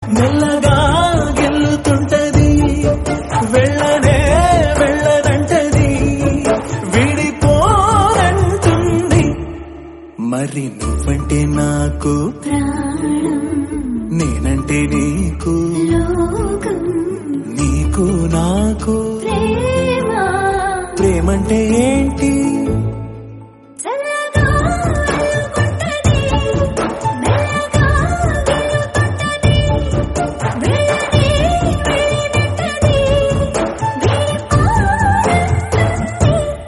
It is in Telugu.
మెల్లగా గెల్లుతుంటది వెళ్ళనే వెళ్ళదంటది విడిపోనంటుంది మరి నువ్వంటే నాకు నేనంటే నీకు నీకు నాకు ప్రేమంటే ఏంటి